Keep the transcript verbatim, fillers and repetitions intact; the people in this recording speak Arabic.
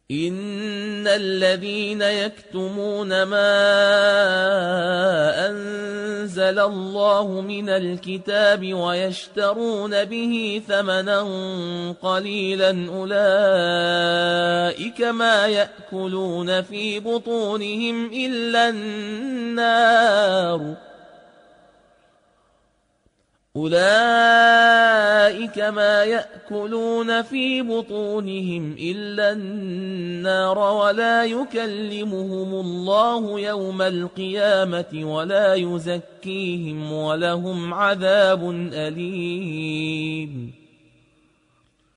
إن الذين يكتمون ما أنزل الله من الكتاب ويشترون به ثمنا قليلا أولئك ما يأكلون في بطونهم إلا النار أولئك ما يأكلون في بطونهم إلا النار ولا يكلمهم الله يوم القيامة ولا يزكيهم ولهم عذاب أليم